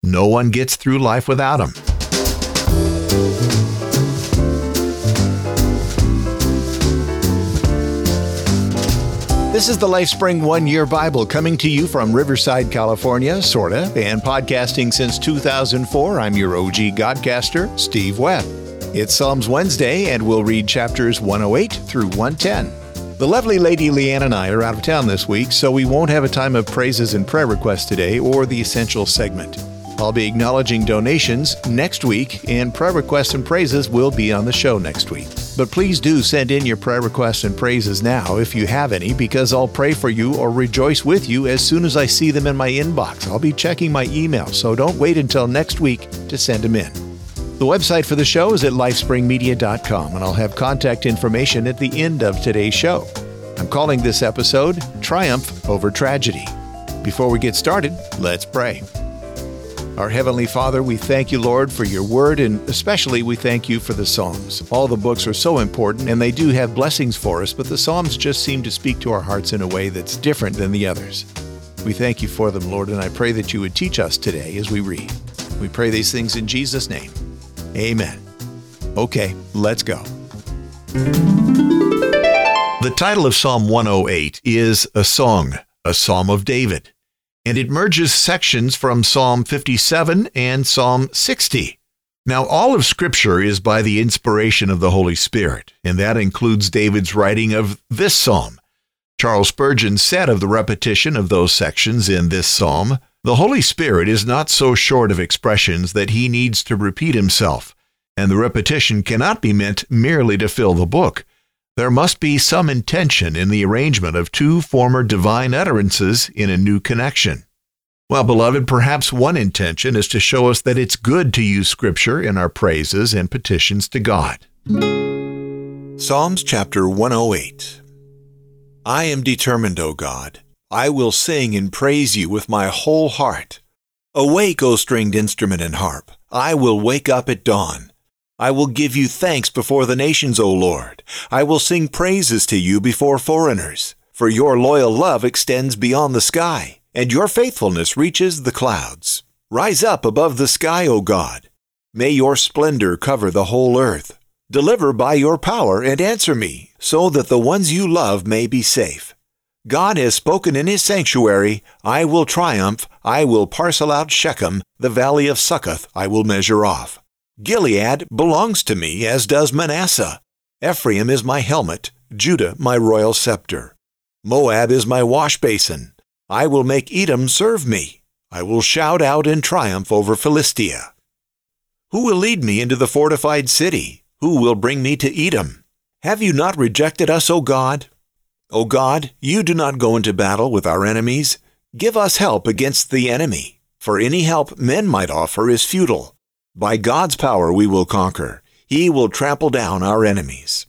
No one gets through life without them. This is the LifeSpring 1-Year Bible coming to you from Riverside, California, sorta, and podcasting since 2004. I'm your OG Godcaster, Steve Webb. It's Psalms Wednesday, and we'll read chapters 108 through 110. The lovely lady Leanne and I are out of town this week, so we won't have a time of praises and prayer requests today or the essential segment. I'll be acknowledging donations next week, and prayer requests and praises will be on the show next week. But please do send in your prayer requests and praises now if you have any, because I'll pray for you or rejoice with you as soon as I see them in my inbox. I'll be checking my email, so don't wait until next week to send them in. The website for the show is at lifespringmedia.com, and I'll have contact information at the end of today's show. I'm calling this episode Triumph Over Tragedy. Before we get started, let's pray. Our Heavenly Father, we thank you, Lord, for your word, and especially we thank you for the Psalms. All the books are so important, and they do have blessings for us, but the Psalms just seem to speak to our hearts in a way that's different than the others. We thank you for them, Lord, and I pray that you would teach us today as we read. We pray these things in Jesus' name. Amen. Okay, let's go. The title of Psalm 108 is a song, a Psalm of David, and it merges sections from Psalm 57 and Psalm 60. Now, all of Scripture is by the inspiration of the Holy Spirit, and that includes David's writing of this psalm. Charles Spurgeon said of the repetition of those sections in this psalm, "The Holy Spirit is not so short of expressions that he needs to repeat himself, and the repetition cannot be meant merely to fill the book. There must be some intention in the arrangement of two former divine utterances in a new connection." Well, beloved, perhaps one intention is to show us that it's good to use Scripture in our praises and petitions to God. Psalms chapter 108. I am determined, O God. I will sing and praise you with my whole heart. Awake, O stringed instrument and harp. I will wake up at dawn. I will give you thanks before the nations, O Lord. I will sing praises to you before foreigners. For your loyal love extends beyond the sky, and your faithfulness reaches the clouds. Rise up above the sky, O God. May your splendor cover the whole earth. Deliver by your power and answer me, so that the ones you love may be safe. God has spoken in his sanctuary. I will triumph. I will parcel out Shechem. The valley of Succoth I will measure off. Gilead belongs to me, as does Manasseh. Ephraim is my helmet, Judah my royal scepter. Moab is my wash basin. I will make Edom serve me. I will shout out in triumph over Philistia. Who will lead me into the fortified city? Who will bring me to Edom? Have you not rejected us, O God? O God, you do not go into battle with our enemies. Give us help against the enemy, for any help men might offer is futile. By God's power we will conquer. He will trample down our enemies.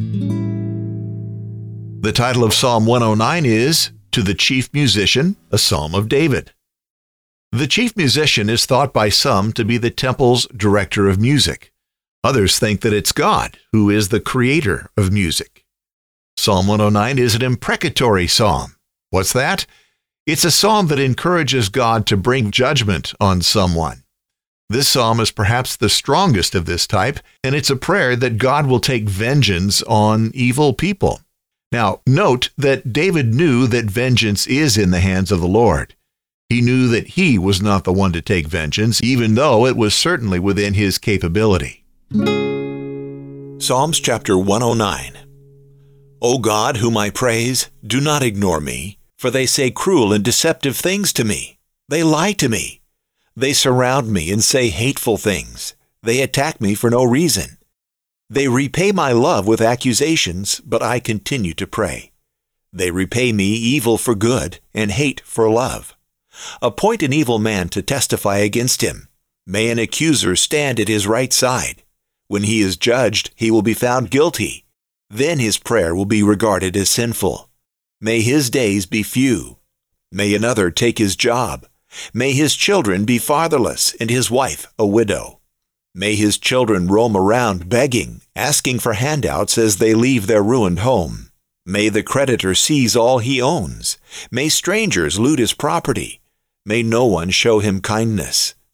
The title of Psalm 109 is, To the Chief Musician, a Psalm of David. The chief musician is thought by some to be the temple's director of music. Others think that it's God, who is the creator of music. Psalm 109 is an imprecatory psalm. What's that? It's a psalm that encourages God to bring judgment on someone. This psalm is perhaps the strongest of this type, and it's a prayer that God will take vengeance on evil people. Now, note that David knew that vengeance is in the hands of the Lord. He knew that he was not the one to take vengeance, even though it was certainly within his capability. Psalms chapter 109. O God, whom I praise, do not ignore me, for they say cruel and deceptive things to me. They lie to me. They surround me and say hateful things. They attack me for no reason. They repay my love with accusations, but I continue to pray. They repay me evil for good and hate for love. Appoint an evil man to testify against him. May an accuser stand at his right side. When he is judged, he will be found guilty. Then his prayer will be regarded as sinful. May his days be few. May another take his job. May his children be fatherless and his wife a widow. May his children roam around begging, asking for handouts as they leave their ruined home. May the creditor seize all he owns. May strangers loot his property. May no one show him kindness.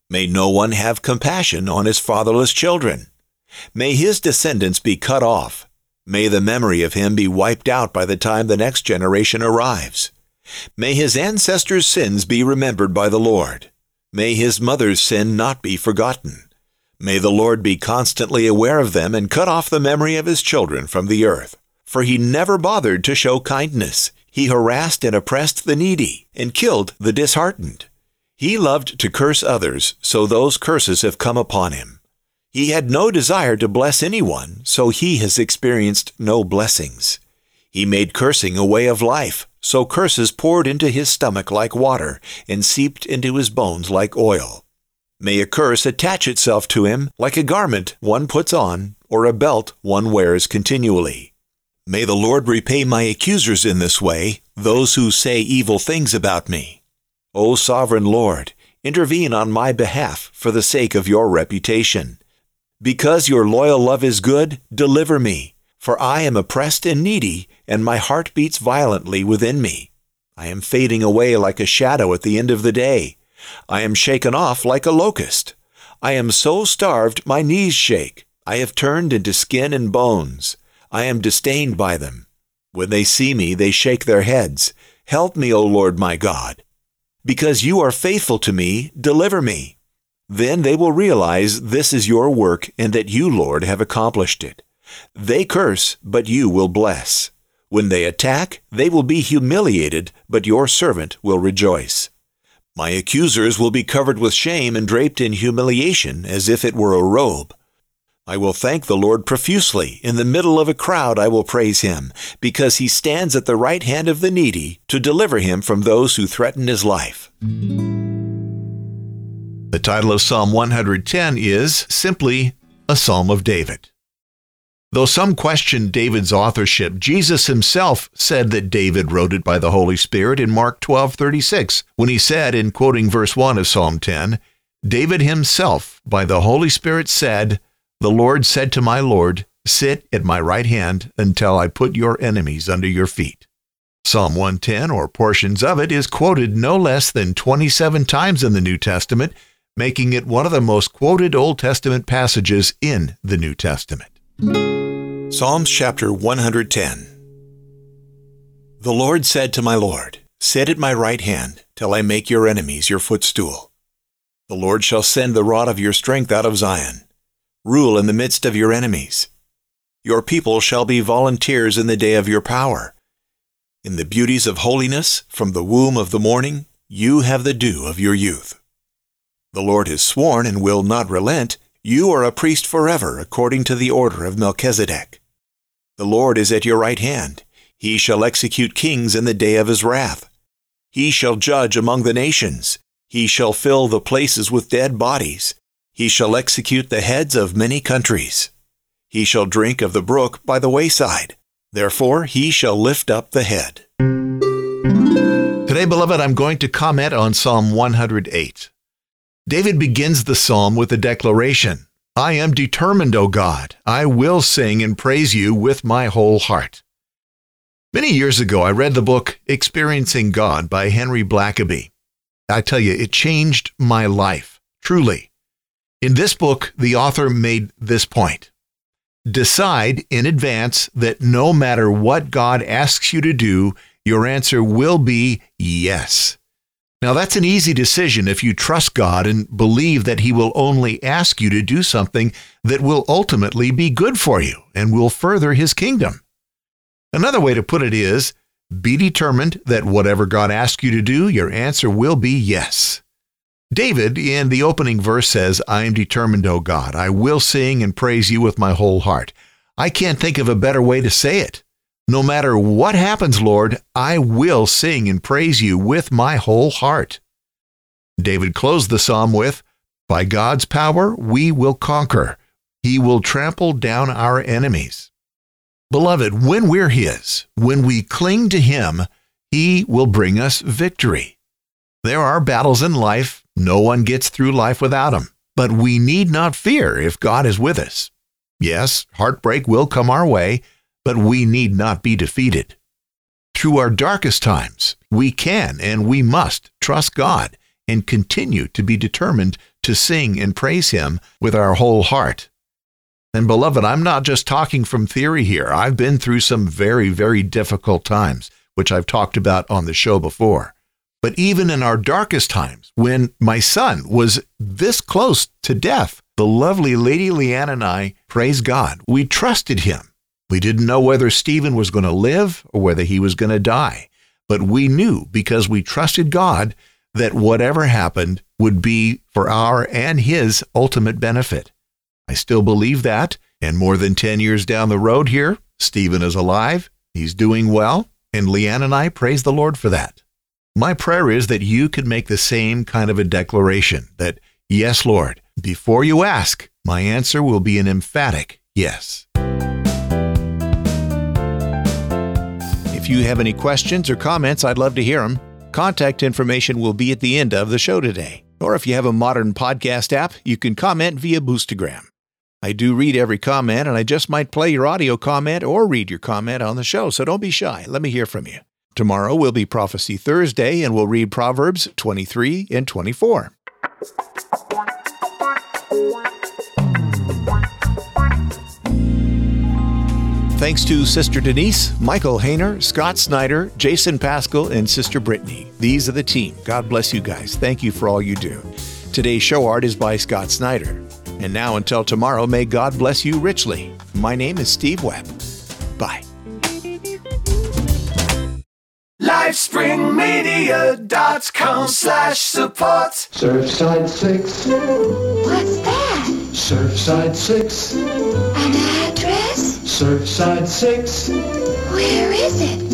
May no one have compassion on his fatherless children. May his descendants be cut off. May the memory of him be wiped out by the time the next generation arrives. May his ancestors' sins be remembered by the Lord. May his mother's sin not be forgotten. May the Lord be constantly aware of them and cut off the memory of his children from the earth. For he never bothered to show kindness. He harassed and oppressed the needy and killed the disheartened. He loved to curse others, so those curses have come upon him. He had no desire to bless anyone, so he has experienced no blessings. He made cursing a way of life, so curses poured into his stomach like water and seeped into his bones like oil. May a curse attach itself to him like a garment one puts on or a belt one wears continually. May the Lord repay my accusers in this way, those who say evil things about me. O sovereign Lord, intervene on my behalf for the sake of your reputation. Because your loyal love is good, deliver me, for I am oppressed and needy, and my heart beats violently within me. I am fading away like a shadow at the end of the day. I am shaken off like a locust. I am so starved my knees shake. I have turned into skin and bones. I am disdained by them. When they see me, they shake their heads. Help me, O Lord my God. Because you are faithful to me, deliver me. Then they will realize this is your work and that you, Lord, have accomplished it. They curse, but you will bless. When they attack, they will be humiliated, but your servant will rejoice. My accusers will be covered with shame and draped in humiliation as if it were a robe. I will thank the Lord profusely. In the middle of a crowd I will praise him, because he stands at the right hand of the needy to deliver him from those who threaten his life. The title of Psalm 110 is simply a Psalm of David. Though some question David's authorship, Jesus himself said that David wrote it by the Holy Spirit in Mark 12:36, when he said, in quoting verse 1 of Psalm 10, David himself by the Holy Spirit said, "The Lord said to my Lord, sit at my right hand until I put your enemies under your feet." Psalm 110, or portions of it, is quoted no less than 27 times in the New Testament, making it one of the most quoted Old Testament passages in the New Testament. Psalms chapter 110. The Lord said to my Lord, sit at my right hand till I make your enemies your footstool. The Lord shall send the rod of your strength out of Zion. Rule in the midst of your enemies. Your people shall be volunteers in the day of your power. In the beauties of holiness, from the womb of the morning, you have the dew of your youth. The Lord has sworn and will not relent. You are a priest forever, according to the order of Melchizedek. The Lord is at your right hand. He shall execute kings in the day of his wrath. He shall judge among the nations. He shall fill the places with dead bodies. He shall execute the heads of many countries. He shall drink of the brook by the wayside. Therefore he shall lift up the head. Today, beloved, I'm going to comment on Psalm 108. David begins the psalm with a declaration, I am determined, O God. I will sing and praise you with my whole heart. Many years ago, I read the book Experiencing God by Henry Blackaby. I tell you, it changed my life, truly. In this book, the author made this point. Decide in advance that no matter what God asks you to do, your answer will be yes. Now, that's an easy decision if you trust God and believe that he will only ask you to do something that will ultimately be good for you and will further his kingdom. Another way to put it is, be determined that whatever God asks you to do, your answer will be yes. David, in the opening verse, says, I am determined, O God. I will sing and praise you with my whole heart. I can't think of a better way to say it. No matter what happens, Lord, I will sing and praise you with my whole heart. David closed the psalm with, by God's power, we will conquer. He will trample down our enemies. Beloved, when we're his, when we cling to him, he will bring us victory. There are battles in life. No one gets through life without them. But we need not fear if God is with us. Yes, heartbreak will come our way, but we need not be defeated. Through our darkest times, we can and we must trust God and continue to be determined to sing and praise Him with our whole heart. And beloved, I'm not just talking from theory here. I've been through some very, very difficult times, which I've talked about on the show before. But even in our darkest times, when my son was this close to death, the lovely Lady Leanne and I, praise God, we trusted Him. We didn't know whether Stephen was going to live or whether he was going to die. But we knew, because we trusted God, that whatever happened would be for our and his ultimate benefit. I still believe that, and more than 10 years down the road here, Stephen is alive, he's doing well, and Leanne and I praise the Lord for that. My prayer is that you could make the same kind of a declaration, that, yes, Lord, before you ask, my answer will be an emphatic yes. If you have any questions or comments, I'd love to hear them. Contact information will be at the end of the show today. Or if you have a modern podcast app, you can comment via Boostagram. I do read every comment, and I just might play your audio comment or read your comment on the show, so don't be shy. Let me hear from you. Tomorrow will be Prophecy Thursday, and we'll read Proverbs 23 and 24. Thanks to Sister Denise, Michael Hayner, Scott Snyder, Jason Pascal, and Sister Brittany. These are the team. God bless you guys. Thank you for all you do. Today's show art is by Scott Snyder. And now until tomorrow, may God bless you richly. My name is Steve Webb. Bye. LifeSpringMedia.com/support. Surfside 6. What's that? Surfside 6. An address? Surfside 6. Where is it?